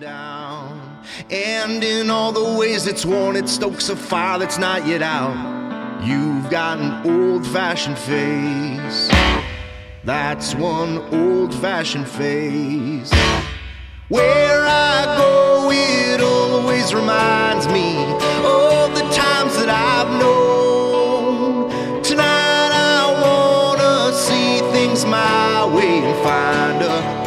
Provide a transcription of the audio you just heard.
down, and in all the ways it's worn, it stokes a fire that's not yet out. You've got an old-fashioned face. That's one old-fashioned face. Where I go, it always reminds me of the times that I've known. Tonight I wanna see things my way and find a